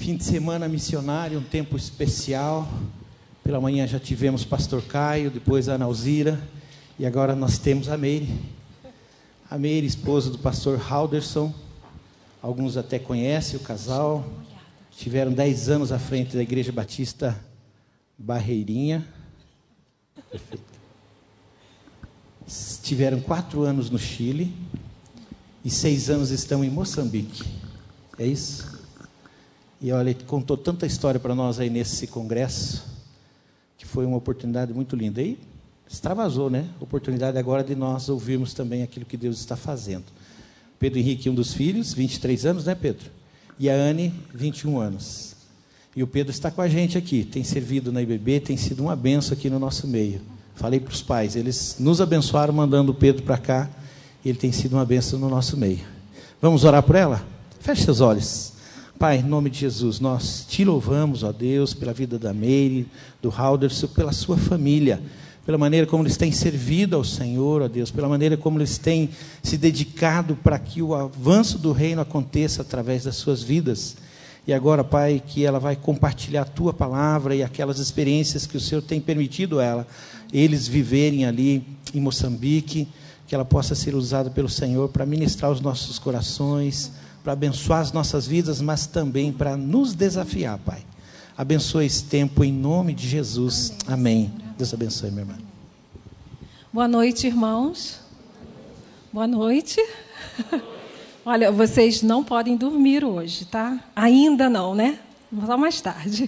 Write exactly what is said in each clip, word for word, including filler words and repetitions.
Fim de semana missionário, um tempo especial. Pela manhã já tivemos pastor Caio, depois a Ana Alzira, e agora nós temos a Meire. A Meire, esposa do pastor Halderson. Alguns até conhecem o casal. Tiveram dez anos à frente da Igreja Batista Barreirinha. Perfeito. Tiveram quatro anos no Chile e seis anos estão em Moçambique. É isso? E olha, ele contou tanta história para nós aí nesse congresso, que foi uma oportunidade muito linda. E extravasou, né? Oportunidade agora de nós ouvirmos também aquilo que Deus está fazendo. Pedro Henrique, um dos filhos, vinte e três anos, né, Pedro? E a Anne, vinte e um anos. E o Pedro está com a gente aqui, tem servido na I B B, tem sido uma benção aqui no nosso meio. Falei para os pais, eles nos abençoaram mandando o Pedro para cá, e ele tem sido uma benção no nosso meio. Vamos orar por ela? Feche seus olhos. Pai, em nome de Jesus, nós te louvamos, ó Deus, pela vida da Meire, do Halderson, pela sua família, pela maneira como eles têm servido ao Senhor, ó Deus, pela maneira como eles têm se dedicado para que o avanço do reino aconteça através das suas vidas. E agora, Pai, que ela vai compartilhar a Tua palavra e aquelas experiências que o Senhor tem permitido a ela, eles viverem ali em Moçambique, que ela possa ser usada pelo Senhor para ministrar os nossos corações, para abençoar as nossas vidas, mas também para nos desafiar, Pai. Abençoe esse tempo em nome de Jesus. Amém. Amém. Deus abençoe, minha irmã. Boa noite, irmãos. Boa noite. Olha, vocês não podem dormir hoje, tá? Ainda não, né? Só mais tarde.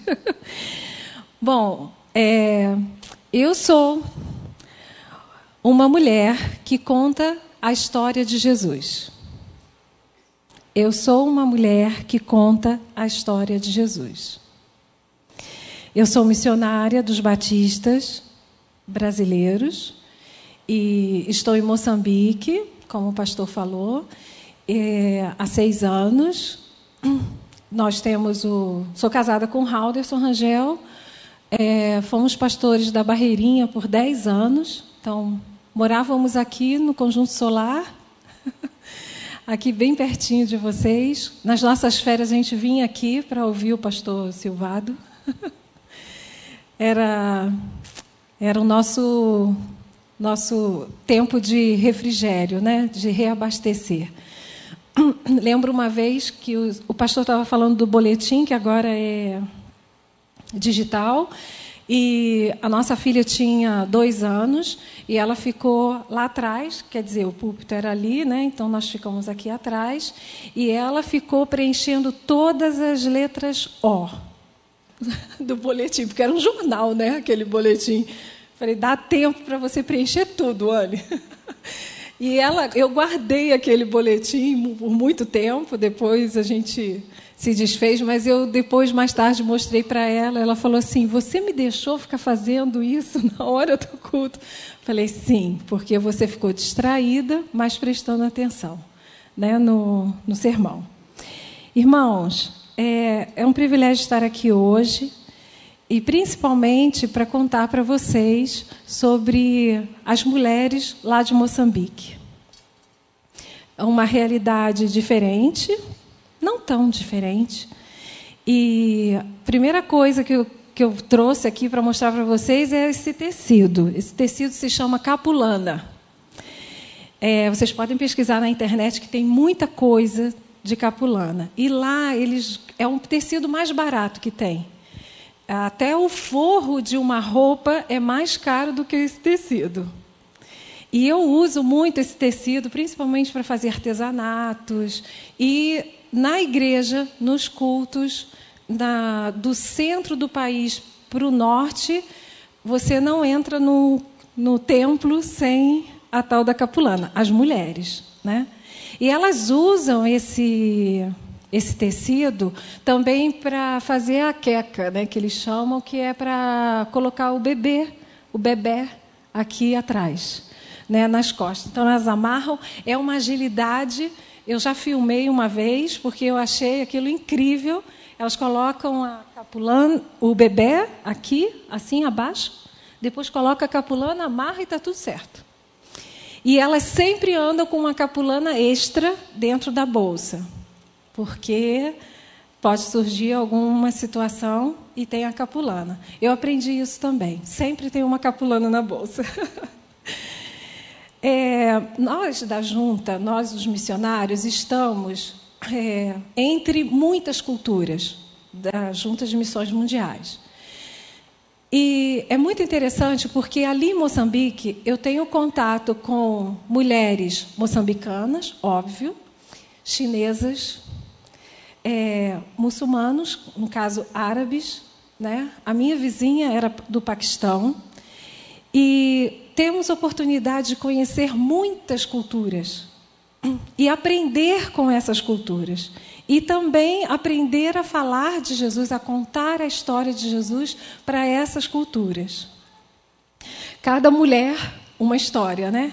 Bom, é, eu sou uma mulher que conta a história de Jesus. Eu sou uma mulher que conta a história de Jesus. Eu sou missionária dos batistas brasileiros e estou em Moçambique, como o pastor falou, é, há seis anos. Nós temos o... Sou casada com o Halderson Rangel, é, fomos pastores da Barreirinha por dez anos, então morávamos aqui no Conjunto Solar, aqui bem pertinho de vocês. Nas nossas férias a gente vinha aqui para ouvir o pastor Silvado. Era, era o nosso, nosso tempo de refrigério, né? De reabastecer. Lembro uma vez que o, o pastor estava falando do boletim, que agora é digital, e a nossa filha tinha dois anos e ela ficou lá atrás, quer dizer, o púlpito era ali, né? Então nós ficamos aqui atrás, e ela ficou preenchendo todas as letras O do boletim, porque era um jornal, né? Aquele boletim. Falei, dá tempo para você preencher tudo, Anne. E ela, eu guardei aquele boletim por muito tempo, depois a gente se desfez, mas eu depois, mais tarde, mostrei para ela, ela falou assim, você me deixou ficar fazendo isso na hora do culto? Falei, sim, porque você ficou distraída, mas prestando atenção, né, no, no sermão. Irmãos, é, é um privilégio estar aqui hoje, e principalmente para contar para vocês sobre as mulheres lá de Moçambique. É uma realidade diferente, não tão diferente. E a primeira coisa que eu, que eu trouxe aqui para mostrar para vocês é esse tecido. Esse tecido se chama capulana. É, vocês podem pesquisar na internet que tem muita coisa de capulana. E lá eles, é um tecido mais barato que tem. Até o forro de uma roupa é mais caro do que esse tecido. E eu uso muito esse tecido, principalmente para fazer artesanatos. E na igreja, nos cultos, na, do centro do país para o norte, você não entra no, no templo sem a tal da capulana, as mulheres, né? E elas usam esse... esse tecido também para fazer a queca, né, que eles chamam, que é para colocar o bebê, o bebê aqui atrás, né, nas costas. Então, elas amarram, é uma agilidade. Eu já filmei uma vez, porque eu achei aquilo incrível. Elas colocam a capulana, o bebê aqui, assim, abaixo, depois coloca a capulana, amarra e está tudo certo. E elas sempre andam com uma capulana extra dentro da bolsa, porque pode surgir alguma situação e tem a capulana. Eu aprendi isso também. Sempre tem uma capulana na bolsa. É, nós da junta, nós os missionários, estamos é, entre muitas culturas da Junta de Missões Mundiais. E é muito interessante porque ali em Moçambique eu tenho contato com mulheres moçambicanas, óbvio, chinesas, é, muçulmanos, no caso árabes, né? A minha vizinha era do Paquistão. E temos oportunidade de conhecer muitas culturas e aprender com essas culturas. E também aprender a falar de Jesus, a contar a história de Jesus para essas culturas. Cada mulher, uma história, né?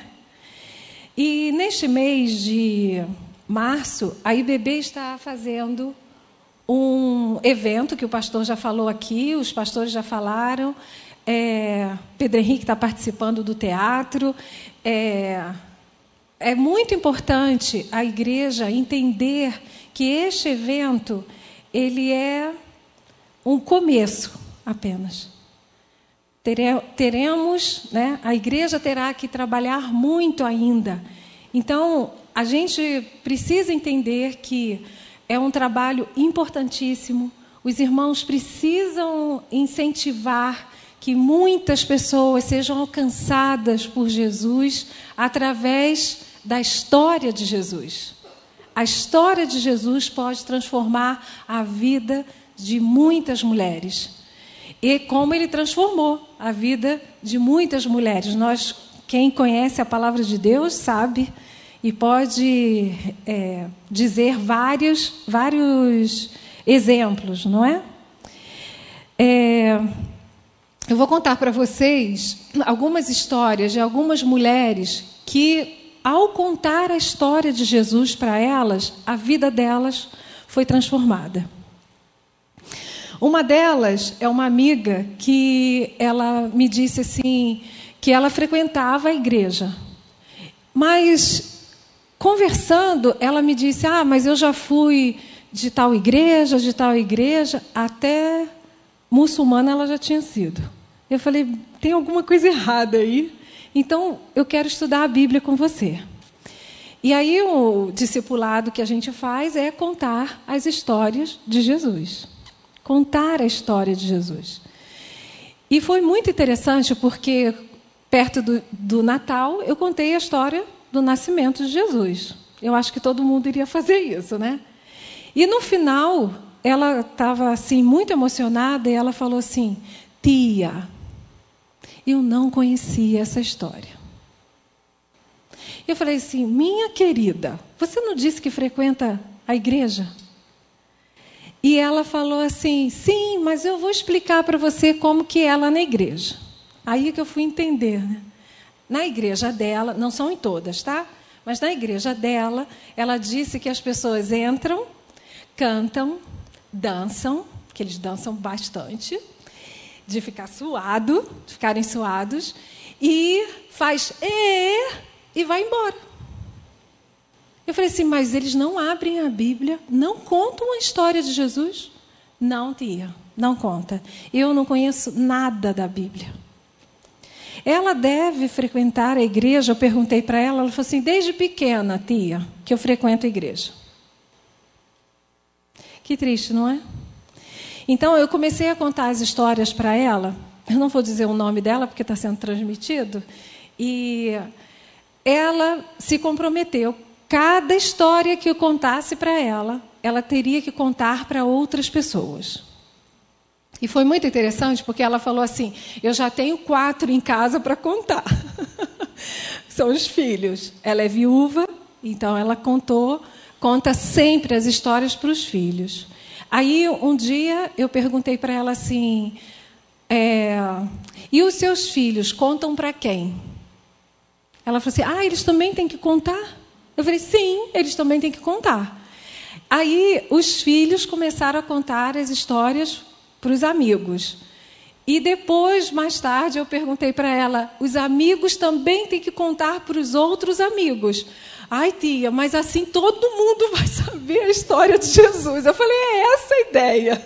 E neste mês de março, a I B B está fazendo um evento que o pastor já falou aqui, os pastores já falaram. É, Pedro Henrique está participando do teatro. É, é muito importante a igreja entender que este evento ele é um começo apenas. Tere, teremos, né, a igreja terá que trabalhar muito ainda. Então, a gente precisa entender que é um trabalho importantíssimo. Os irmãos precisam incentivar que muitas pessoas sejam alcançadas por Jesus através da história de Jesus. A história de Jesus pode transformar a vida de muitas mulheres. E como ele transformou a vida de muitas mulheres. Nós, quem conhece a palavra de Deus, sabe e pode é, dizer vários, vários exemplos, não é? É... Eu vou contar para vocês algumas histórias de algumas mulheres que, ao contar a história de Jesus para elas, a vida delas foi transformada. Uma delas é uma amiga que ela me disse assim, que ela frequentava a igreja. Mas, conversando, ela me disse, ah, mas eu já fui de tal igreja, de tal igreja, até muçulmana ela já tinha sido. Eu falei, tem alguma coisa errada aí? Então, eu quero estudar a Bíblia com você. E aí, o discipulado que a gente faz é contar as histórias de Jesus. Contar a história de Jesus. E foi muito interessante, porque perto do, do Natal, eu contei a história do nascimento de Jesus. Eu acho que todo mundo iria fazer isso, né? E no final, ela estava assim, muito emocionada, e ela falou assim, tia, eu não conhecia essa história. Eu falei assim, minha querida, você não disse que frequenta a igreja? E ela falou assim, sim, mas eu vou explicar para você como que é lá na igreja. Aí que eu fui entender, né? Na igreja dela, não são em todas, tá? Mas na igreja dela, ela disse que as pessoas entram, cantam, dançam, que eles dançam bastante, de ficar suado, de ficarem suados, e faz e e vai embora. Eu falei assim, mas eles não abrem a Bíblia, não contam a história de Jesus? Não, tia, não conta. Eu não conheço nada da Bíblia. Ela deve frequentar a igreja, eu perguntei para ela, ela falou assim, desde pequena, tia, que eu frequento a igreja. Que triste, não é? Então, eu comecei a contar as histórias para ela, eu não vou dizer o nome dela, porque está sendo transmitido, e ela se comprometeu. Cada história que eu contasse para ela, ela teria que contar para outras pessoas. E foi muito interessante, porque ela falou assim, eu já tenho quatro em casa para contar. São os filhos. Ela é viúva, então ela contou, conta sempre as histórias para os filhos. Aí, um dia, eu perguntei para ela assim, é, e os seus filhos contam para quem? Ela falou assim, ah, eles também têm que contar? Eu falei, sim, eles também têm que contar. Aí, os filhos começaram a contar as histórias para os amigos. E depois, mais tarde, eu perguntei para ela, os amigos também têm que contar para os outros amigos. Ai, tia, mas assim todo mundo vai saber a história de Jesus. Eu falei, é essa a ideia.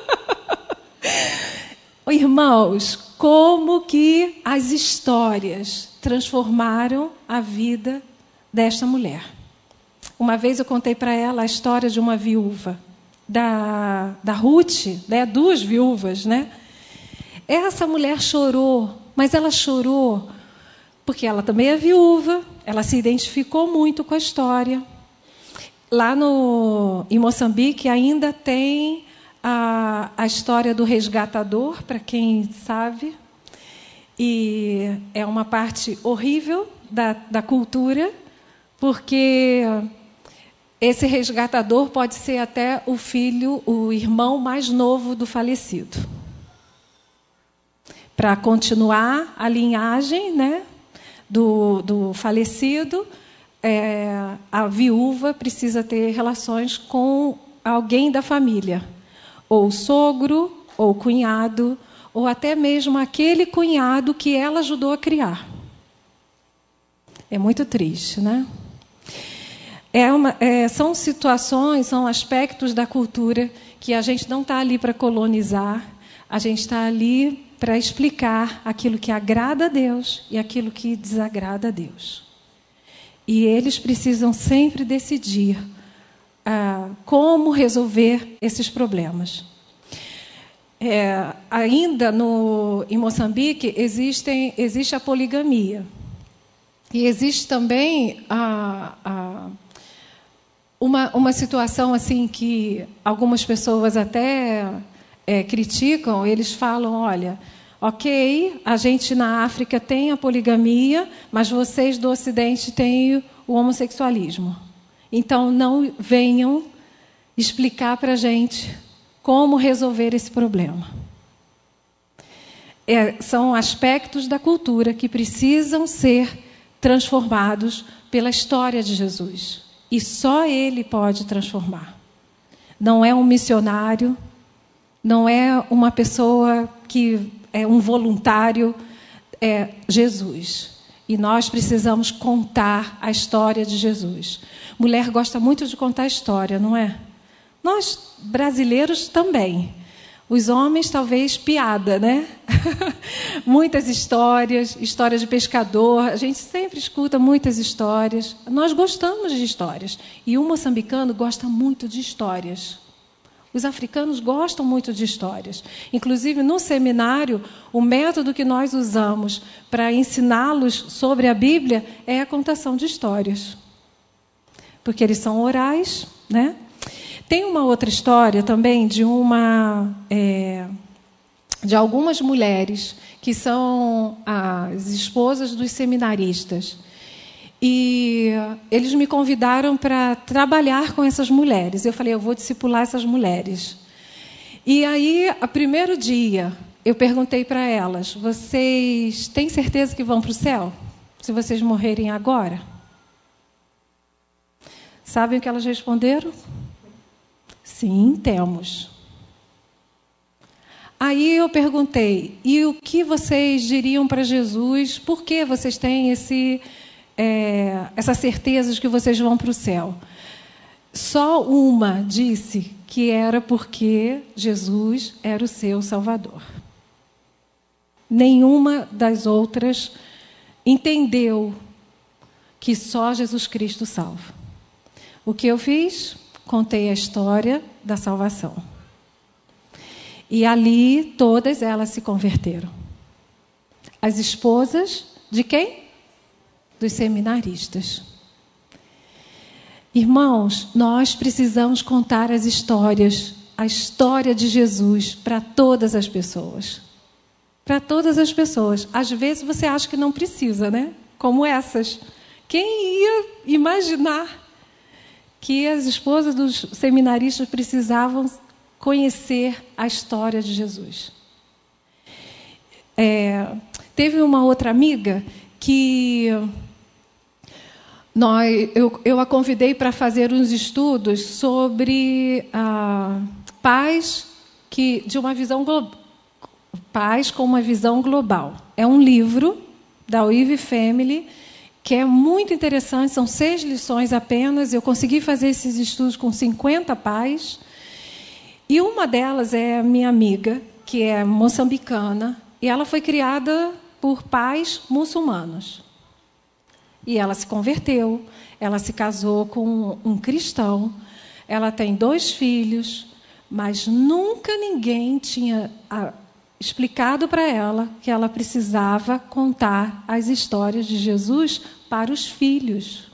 Irmãos, como que as histórias transformaram a vida desta mulher. Uma vez eu contei para ela a história de uma viúva, da, da Ruth, né? Duas viúvas, né? Essa mulher chorou, mas ela chorou porque ela também é viúva, ela se identificou muito com a história. Lá no, em Moçambique ainda tem a, a história do resgatador, para quem sabe. E é uma parte horrível da, da cultura, porque esse resgatador pode ser até o filho, o irmão mais novo do falecido. Para continuar a linhagem, né, do, do falecido, é, a viúva precisa ter relações com alguém da família, ou sogro, ou cunhado, ou até mesmo aquele cunhado que ela ajudou a criar. É muito triste, né? É uma, é, são situações, são aspectos da cultura que a gente não está ali para colonizar, a gente está ali para explicar aquilo que agrada a Deus e aquilo que desagrada a Deus. E eles precisam sempre decidir ah, como resolver esses problemas. É, ainda no, em Moçambique existem, existe a poligamia. E existe também a, a, uma, uma situação assim que algumas pessoas até é, criticam. Eles falam, olha, ok, a gente na África tem a poligamia, mas vocês do Ocidente têm o homossexualismo. Então não venham explicar para a gente como resolver esse problema. É, são aspectos da cultura que precisam ser transformados pela história de Jesus. E só Ele pode transformar. Não é um missionário, não é uma pessoa que é um voluntário, é Jesus. E nós precisamos contar a história de Jesus. Mulher gosta muito de contar história, não é? Nós, brasileiros, também. Os homens, talvez, piada, né? Muitas histórias, histórias de pescador. A gente sempre escuta muitas histórias. Nós gostamos de histórias. E o moçambicano gosta muito de histórias. Os africanos gostam muito de histórias. Inclusive, no seminário, o método que nós usamos para ensiná-los sobre a Bíblia é a contação de histórias. Porque eles são orais, né? Tem uma outra história também de uma é, de algumas mulheres que são as esposas dos seminaristas. E eles me convidaram para trabalhar com essas mulheres. Eu falei, eu vou discipular essas mulheres. E aí, no primeiro dia, eu perguntei para elas, vocês têm certeza que vão para o céu? Se vocês morrerem agora? Sabem o que elas responderam? Sim, temos. Aí eu perguntei, e o que vocês diriam para Jesus? Por que vocês têm esse, é, essa certeza de que vocês vão para o céu? Só uma disse que era porque Jesus era o seu Salvador. Nenhuma das outras entendeu que só Jesus Cristo salva. O que eu fiz? Contei a história da salvação. E ali todas elas se converteram. As esposas de quem? Dos seminaristas. Irmãos, nós precisamos contar as histórias, a história de Jesus para todas as pessoas. Para todas as pessoas. Às vezes você acha que não precisa, né? Como essas. Quem ia imaginar que as esposas dos seminaristas precisavam conhecer a história de Jesus? É, teve uma outra amiga que nós, eu, eu a convidei para fazer uns estudos sobre ah, pais que, de uma visão global, pais com uma visão global. É um livro da Weave Family que é muito interessante, são seis lições apenas. Eu consegui fazer esses estudos com cinquenta pais. E uma delas é a minha amiga, que é moçambicana, e ela foi criada por pais muçulmanos. E ela se converteu, ela se casou com um cristão, ela tem dois filhos, mas nunca ninguém tinha explicado para ela que ela precisava contar as histórias de Jesus para os filhos.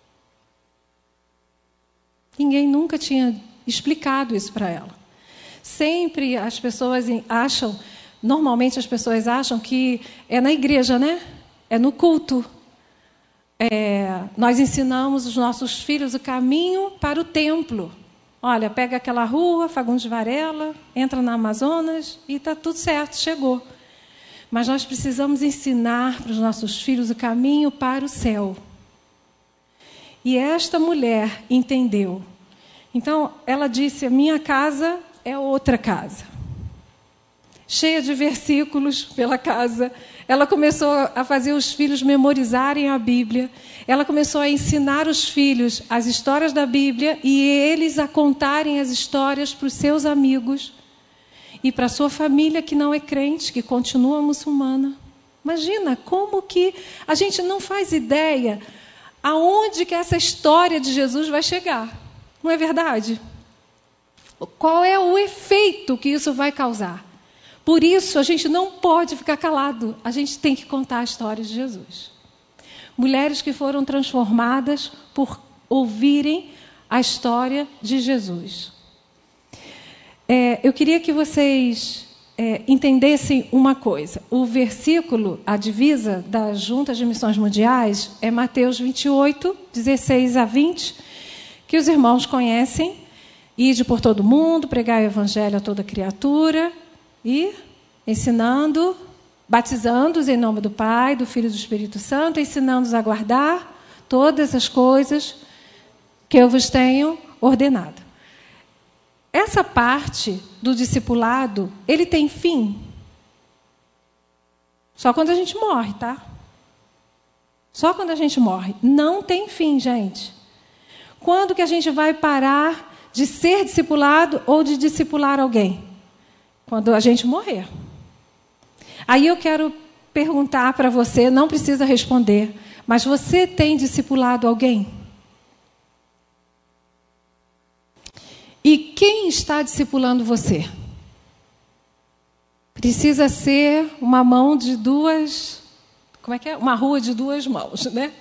Ninguém nunca tinha explicado isso para ela. Sempre as pessoas acham, normalmente as pessoas acham que é na igreja, né? É no culto. É, nós ensinamos os nossos filhos o caminho para o templo. Olha, pega aquela rua, Fagundes Varela, entra na Amazonas e está tudo certo, chegou. Mas nós precisamos ensinar para os nossos filhos o caminho para o céu. E esta mulher entendeu. Então, ela disse, a minha casa é outra casa. Cheia de versículos pela casa. Ela começou a fazer os filhos memorizarem a Bíblia. Ela começou a ensinar os filhos as histórias da Bíblia e eles a contarem as histórias para os seus amigos e para a sua família que não é crente, que continua muçulmana. Imagina como que a gente não faz ideia aonde que essa história de Jesus vai chegar. Não é verdade? Qual é o efeito que isso vai causar? Por isso, a gente não pode ficar calado. A gente tem que contar a história de Jesus. Mulheres que foram transformadas por ouvirem a história de Jesus. É, eu queria que vocês é, entendessem uma coisa. O versículo, a divisa da Junta de Missões Mundiais, é Mateus vinte e oito, dezesseis a vinte, que os irmãos conhecem. Ide por todo mundo, pregai o evangelho a toda criatura e ensinando, batizando-os em nome do Pai, do Filho e do Espírito Santo, ensinando-os a guardar todas as coisas que eu vos tenho ordenado. Essa parte do discipulado, ele tem fim? Só quando a gente morre, tá? Só quando a gente morre. Não tem fim, gente. Quando que a gente vai parar de ser discipulado ou de discipular alguém? Quando a gente morrer. Aí eu quero perguntar para você, não precisa responder, mas você tem discipulado alguém? E quem está discipulando você? Precisa ser uma mão de duas... Como é que é? Uma rua de duas mãos, né?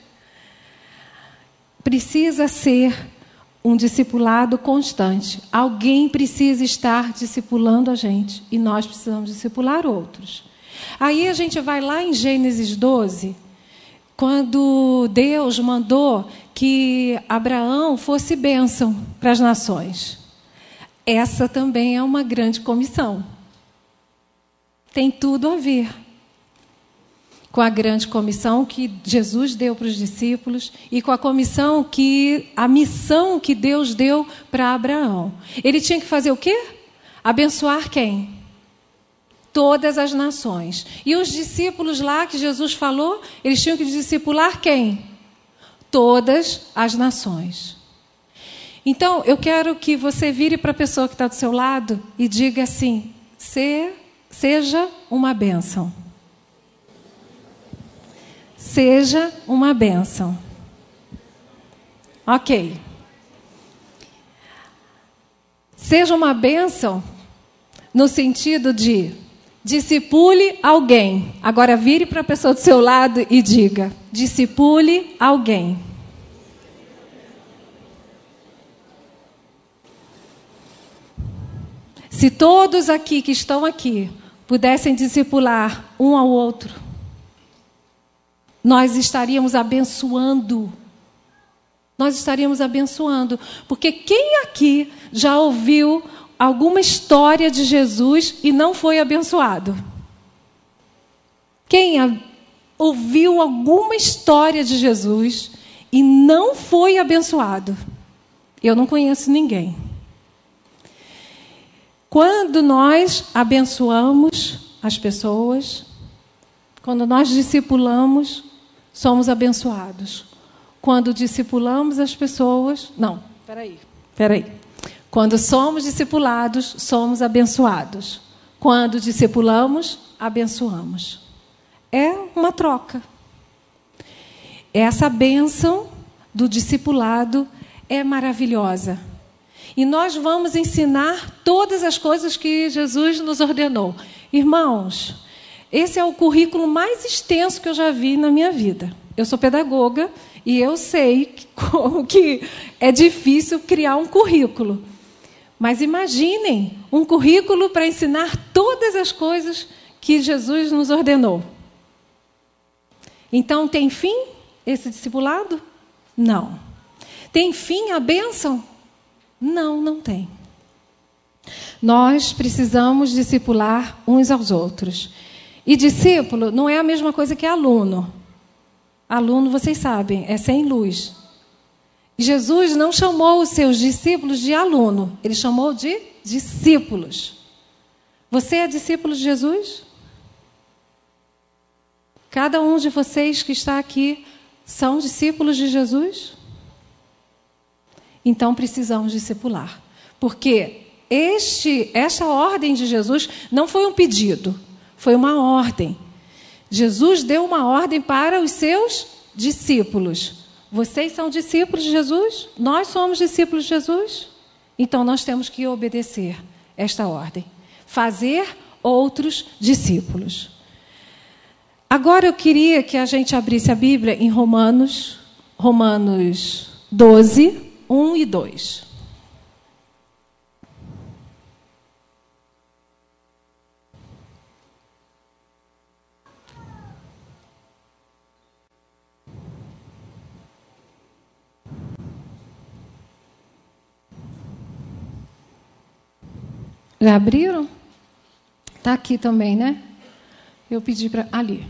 Precisa ser um discipulado constante. Alguém precisa estar discipulando a gente. E nós precisamos discipular outros. Aí a gente vai lá em Gênesis doze, quando Deus mandou que Abraão fosse bênção para as nações. Essa também é uma grande comissão. Tem tudo a ver com a grande comissão que Jesus deu para os discípulos e com a comissão que, a missão que Deus deu para Abraão. Ele tinha que fazer o quê? Abençoar quem? Todas as nações. E os discípulos lá que Jesus falou, eles tinham que discipular quem? Todas as nações. Então, eu quero que você vire para a pessoa que está do seu lado e diga assim, Se, seja uma bênção. Seja uma bênção. Ok. Seja uma bênção no sentido de discipule alguém. Agora vire para a pessoa do seu lado e diga, discipule alguém. Se todos aqui que estão aqui pudessem discipular um ao outro, nós estaríamos abençoando. Nós estaríamos abençoando. Porque quem aqui já ouviu alguma história de Jesus e não foi abençoado? Quem a, ouviu alguma história de Jesus e não foi abençoado? Eu não conheço ninguém. Quando nós abençoamos as pessoas, quando nós discipulamos, somos abençoados. Quando discipulamos as pessoas... Não, peraí, peraí. Quando somos discipulados, somos abençoados. Quando discipulamos, abençoamos. É uma troca. Essa bênção do discipulado é maravilhosa. E nós vamos ensinar todas as coisas que Jesus nos ordenou. Irmãos, esse é o currículo mais extenso que eu já vi na minha vida. Eu sou pedagoga e eu sei como que é difícil criar um currículo. Mas imaginem um currículo para ensinar todas as coisas que Jesus nos ordenou. Então, tem fim esse discipulado? Não. Tem fim a bênção? Não, não tem. Nós precisamos discipular uns aos outros. E discípulo não é a mesma coisa que aluno. Aluno, vocês sabem, é sem luz. Jesus não chamou os seus discípulos de aluno, ele chamou de discípulos. Você é discípulo de Jesus? Cada um de vocês que está aqui são discípulos de Jesus? Então precisamos discipular. Porque este, esta ordem de Jesus não foi um pedido, foi uma ordem. Jesus deu uma ordem para os seus discípulos. Vocês são discípulos de Jesus? Nós somos discípulos de Jesus? Então nós temos que obedecer esta ordem. Fazer outros discípulos. Agora eu queria que a gente abrisse a Bíblia em Romanos, Romanos doze, um e dois. Já abriram? Está aqui também, né? Eu pedi para... Ali.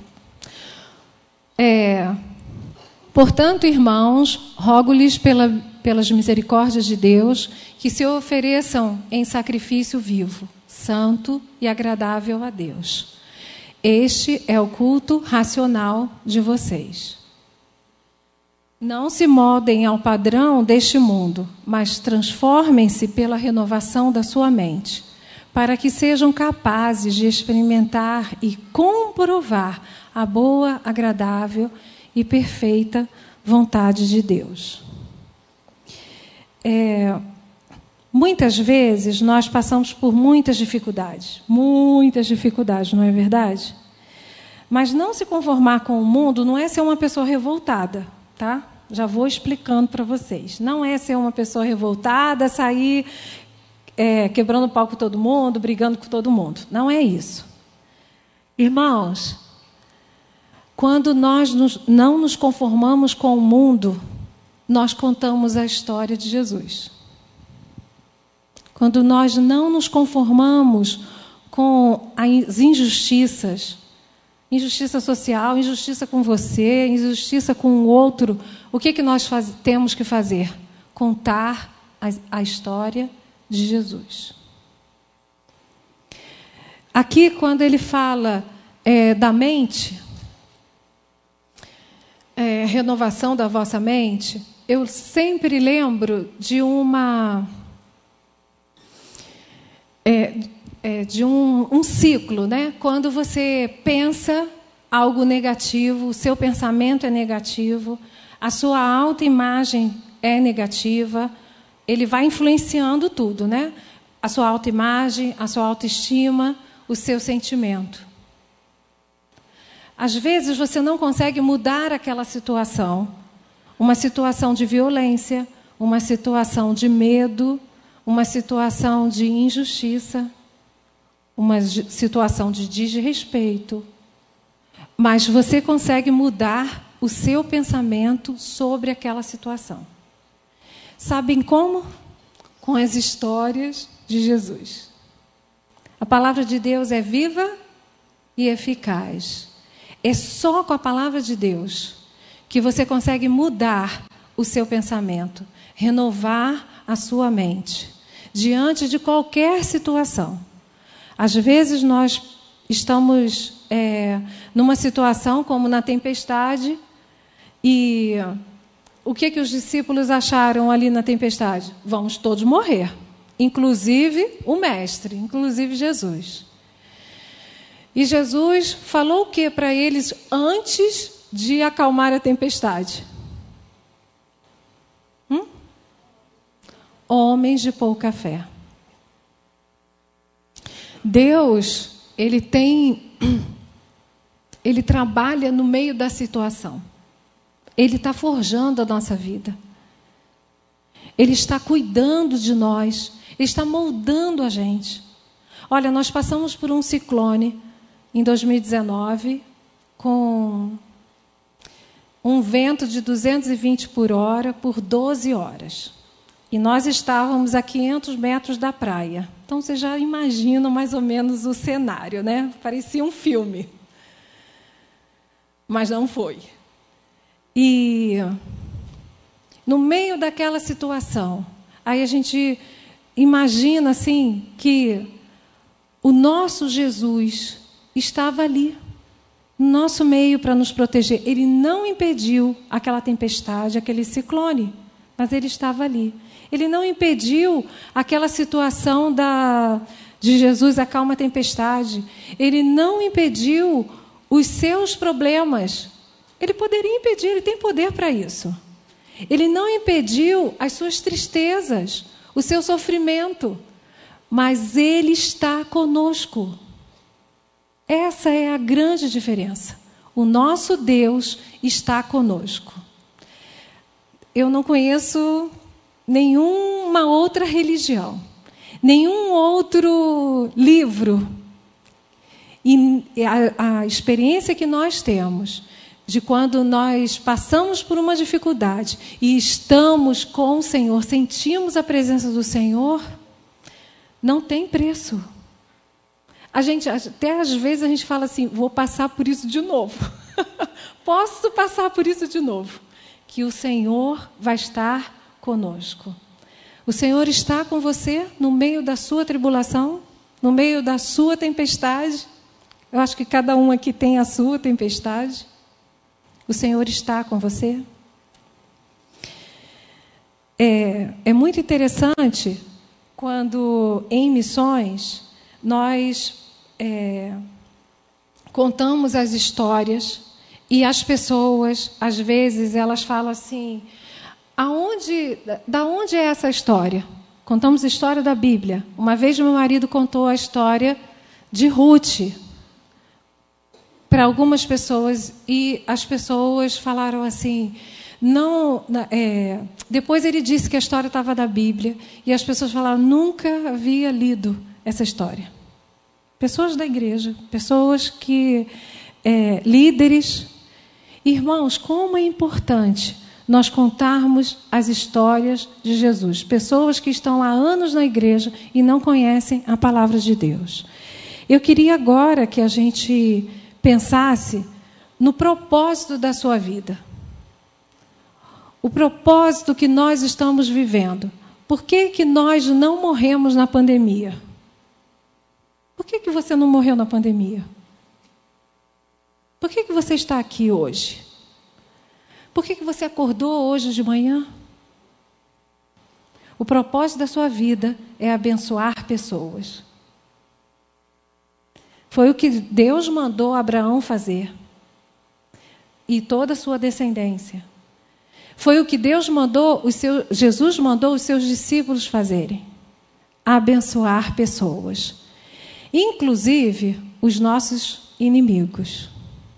É, portanto, irmãos, rogo-lhes pela, pelas misericórdias de Deus que se ofereçam em sacrifício vivo, santo e agradável a Deus. Este é o culto racional de vocês. Não se moldem ao padrão deste mundo, mas transformem-se pela renovação da sua mente, para que sejam capazes de experimentar e comprovar a boa, agradável e perfeita vontade de Deus. É, muitas vezes nós passamos por muitas dificuldades, muitas dificuldades, não é verdade? Mas não se conformar com o mundo não é ser uma pessoa revoltada, tá? Já vou explicando para vocês. Não é ser uma pessoa revoltada, sair... É, quebrando o pau com todo mundo, brigando com todo mundo. Não é isso. Irmãos, quando nós nos, não nos conformamos com o mundo, nós contamos a história de Jesus. Quando nós não nos conformamos com as injustiças, injustiça social, injustiça com você, injustiça com o outro, o que, que nós faz, temos que fazer? Contar a, a história de Jesus. Aqui, quando ele fala é, da mente, é, renovação da vossa mente, eu sempre lembro de uma é, é, de um, um ciclo, né? Quando você pensa algo negativo, o seu pensamento é negativo, a sua autoimagem é negativa, ele vai influenciando tudo, né? A sua autoimagem, a sua autoestima, o seu sentimento. Às vezes você não consegue mudar aquela situação. Uma situação de violência, uma situação de medo, uma situação de injustiça, uma situação de desrespeito. Mas você consegue mudar o seu pensamento sobre aquela situação. Sabem como? Com as histórias de Jesus. A palavra de Deus é viva e eficaz. É só com a palavra de Deus que você consegue mudar o seu pensamento, renovar a sua mente, diante de qualquer situação. Às vezes nós estamos é, numa situação como na tempestade, E o que, que os discípulos acharam ali na tempestade? Vamos todos morrer, inclusive o Mestre, inclusive Jesus. E Jesus falou o que para eles antes de acalmar a tempestade? Hum? Homens de pouca fé. Deus, ele tem, ele trabalha no meio da situação. Ele está forjando a nossa vida. Ele está cuidando de nós. Ele está moldando a gente. Olha, nós passamos por um ciclone em dois mil e dezenove com um vento de duzentos e vinte por hora por doze horas. E nós estávamos a quinhentos metros da praia. Então, vocês já imaginam mais ou menos o cenário, né? Parecia um filme. Mas não foi. E no meio daquela situação, aí a gente imagina assim que o nosso Jesus estava ali, no nosso meio para nos proteger. Ele não impediu aquela tempestade, aquele ciclone, mas ele estava ali. Ele não impediu aquela situação da, de Jesus acalma a tempestade. Ele não impediu os seus problemas. Ele poderia impedir, ele tem poder para isso. Ele não impediu as suas tristezas, o seu sofrimento, mas ele está conosco. Essa é a grande diferença. O nosso Deus está conosco. Eu não conheço nenhuma outra religião, nenhum outro livro. E a, a experiência que nós temos de quando nós passamos por uma dificuldade e estamos com o Senhor, sentimos a presença do Senhor, não tem preço. A gente, até às vezes a gente fala assim, vou passar por isso de novo. Posso passar por isso de novo. Que o Senhor vai estar conosco. O Senhor está com você no meio da sua tribulação, no meio da sua tempestade. Eu acho que cada um aqui tem a sua tempestade. O Senhor está com você. É, é muito interessante quando, em missões, nós é, contamos as histórias e as pessoas, às vezes, elas falam assim, aonde, da onde é essa história? Contamos a história da Bíblia. Uma vez meu marido contou a história de Ruth para algumas pessoas e as pessoas falaram assim, não, é, depois ele disse que a história estava da Bíblia e as pessoas falaram, nunca havia lido essa história. Pessoas da igreja, pessoas que, é, líderes, irmãos, como é importante nós contarmos as histórias de Jesus. Pessoas que estão há anos na igreja e não conhecem a palavra de Deus. Eu queria agora que a gente pensasse no propósito da sua vida. O propósito que nós estamos vivendo. Por que que nós não morremos na pandemia? Por que que você não morreu na pandemia? Por que que você está aqui hoje? Por que que você acordou hoje de manhã? O propósito da sua vida é abençoar pessoas. Foi o que Deus mandou Abraão fazer. E toda a sua descendência. Foi o que Deus mandou, os seus, Jesus mandou os seus discípulos fazerem. Abençoar pessoas. Inclusive os nossos inimigos.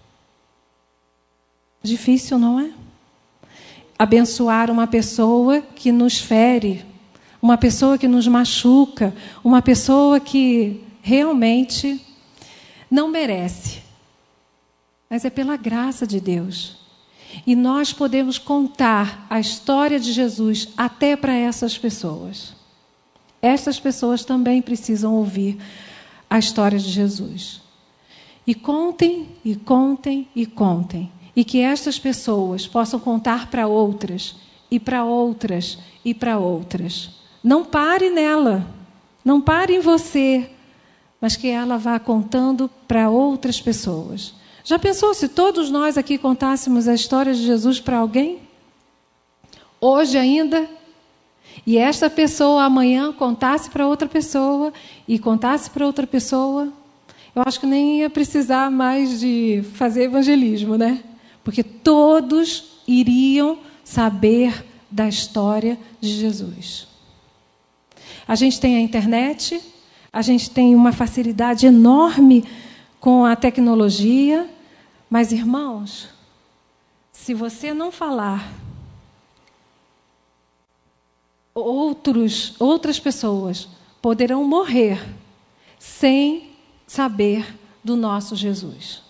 Difícil, não é? Abençoar uma pessoa que nos fere, uma pessoa que nos machuca, uma pessoa que realmente não merece. Mas é pela graça de Deus. E nós podemos contar a história de Jesus até para essas pessoas. Essas pessoas também precisam ouvir a história de Jesus. E contem, e contem, e contem. E que estas pessoas possam contar para outras, e para outras, e para outras. Não pare nela, não pare em você, mas que ela vá contando para outras pessoas. Já pensou se todos nós aqui contássemos a história de Jesus para alguém? Hoje ainda? E esta pessoa amanhã contasse para outra pessoa e contasse para outra pessoa? Eu acho que nem ia precisar mais de fazer evangelismo, né? Porque todos iriam saber da história de Jesus. A gente tem a internet, a gente tem uma facilidade enorme com a tecnologia, mas, irmãos, se você não falar, outros, outras pessoas poderão morrer sem saber do nosso Jesus.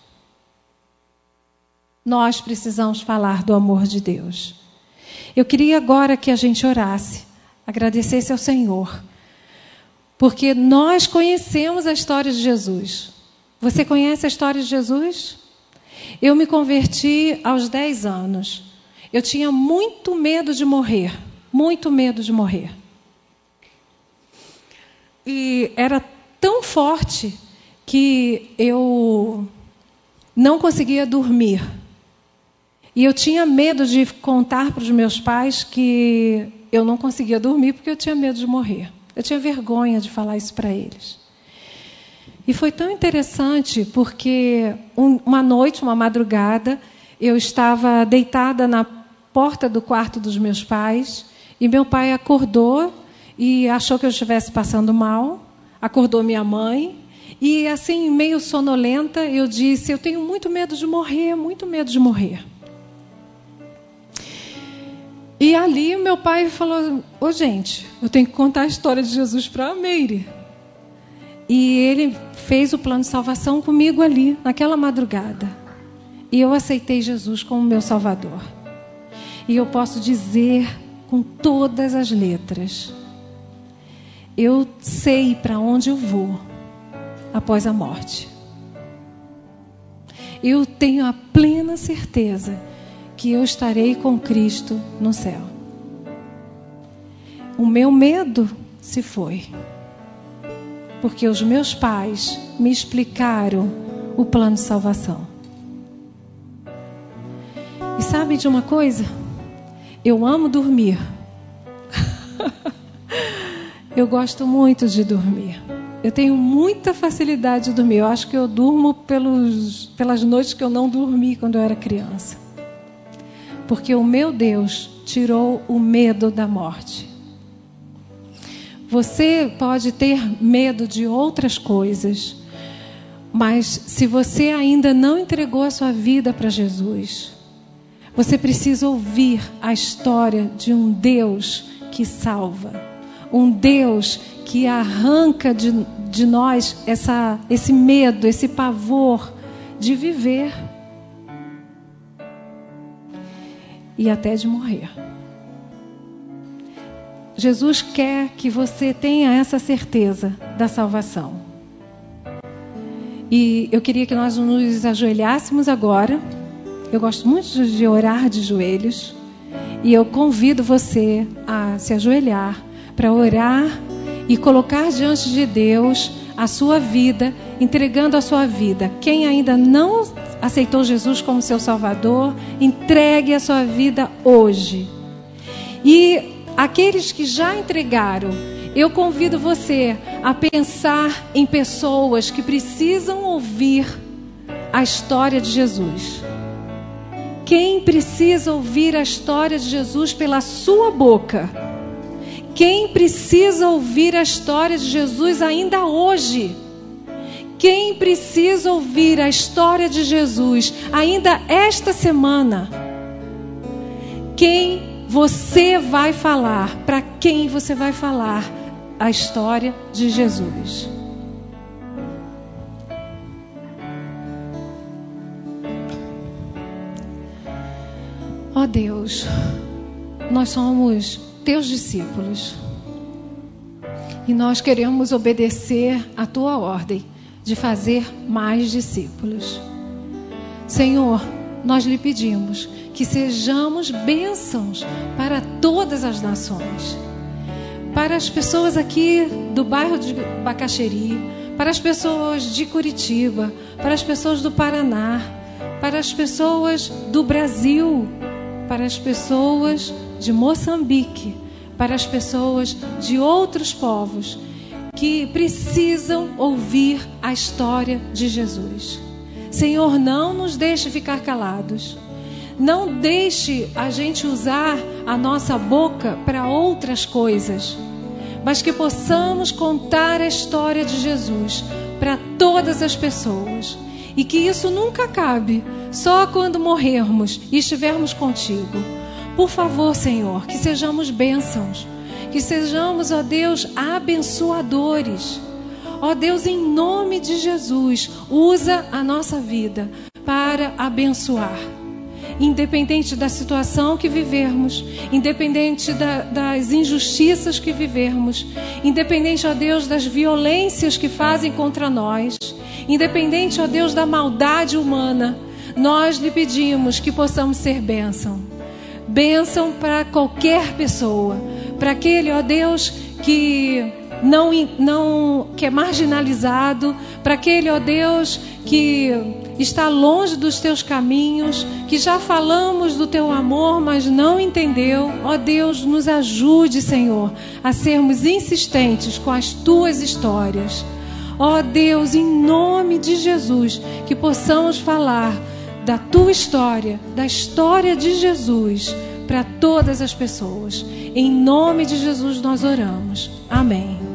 Nós precisamos falar do amor de Deus. Eu queria agora que a gente orasse, agradecesse ao Senhor, porque nós conhecemos a história de Jesus. Você conhece a história de Jesus? Eu me converti aos dez anos. Eu tinha muito medo de morrer, muito medo de morrer. E era tão forte que eu não conseguia dormir. E eu tinha medo de contar para os meus pais que eu não conseguia dormir porque eu tinha medo de morrer. Eu tinha vergonha de falar isso para eles. E foi tão interessante porque um, uma noite, uma madrugada, eu estava deitada na porta do quarto dos meus pais e meu pai acordou e achou que eu estivesse passando mal, acordou minha mãe e, assim, meio sonolenta, eu disse: eu tenho muito medo de morrer, muito medo de morrer. E ali meu pai falou: ô gente, eu tenho que contar a história de Jesus para a Meire. E ele fez o plano de salvação comigo ali, naquela madrugada. E eu aceitei Jesus como meu Salvador. E eu posso dizer com todas as letras: eu sei para onde eu vou após a morte. Eu tenho a plena certeza que eu estarei com Cristo no céu. O meu medo se foi, porque os meus pais me explicaram o plano de salvação. E sabe de uma coisa? Eu amo dormir. Eu gosto muito de dormir. Eu tenho muita facilidade de dormir. Eu acho que eu durmo pelos, pelas noites que eu não dormi quando eu era criança. Porque o meu Deus tirou o medo da morte. Você pode ter medo de outras coisas, mas se você ainda não entregou a sua vida para Jesus, você precisa ouvir a história de um Deus que salva, um Deus que arranca de, de nós essa, esse medo, esse pavor de viver e até de morrer. Jesus quer que você tenha essa certeza da salvação. E eu queria que nós nos ajoelhássemos agora. Eu gosto muito de orar de joelhos. E eu convido você a se ajoelhar para orar e colocar diante de Deus a sua vida, entregando a sua vida. Quem ainda não aceitou Jesus como seu Salvador, entregue a sua vida hoje. E aqueles que já entregaram, eu convido você a pensar em pessoas que precisam ouvir a história de Jesus. Quem precisa ouvir a história de Jesus pela sua boca? Quem precisa ouvir a história de Jesus ainda hoje? Quem precisa ouvir a história de Jesus ainda esta semana? Quem você vai falar? Para quem você vai falar a história de Jesus? Ó Deus, nós somos teus discípulos e nós queremos obedecer a tua ordem de fazer mais discípulos. Senhor, nós lhe pedimos que sejamos bênçãos para todas as nações, para as pessoas aqui do bairro de Bacaxeri, para as pessoas de Curitiba, para as pessoas do Paraná, para as pessoas do Brasil, para as pessoas de Moçambique, para as pessoas de outros povos que precisam ouvir a história de Jesus. Senhor, não nos deixe ficar calados. Não deixe a gente usar a nossa boca para outras coisas, mas que possamos contar a história de Jesus para todas as pessoas. E que isso nunca acabe, só quando morrermos e estivermos contigo. Por favor, Senhor, que sejamos bênçãos, que sejamos, ó Deus, abençoadores. Ó Deus, em nome de Jesus, usa a nossa vida para abençoar. Independente da situação que vivermos, independente da, das injustiças que vivermos, independente, ó Deus, das violências que fazem contra nós, independente, ó Deus, da maldade humana, nós lhe pedimos que possamos ser bênção. Bênção para qualquer pessoa, para aquele, ó Deus, que, não, não, que é marginalizado, para aquele, ó Deus, que está longe dos teus caminhos, que já falamos do teu amor, mas não entendeu. Ó Deus, nos ajude, Senhor, a sermos insistentes com as tuas histórias. Ó Deus, em nome de Jesus, que possamos falar da tua história, da história de Jesus, para todas as pessoas. Em nome de Jesus nós oramos. Amém.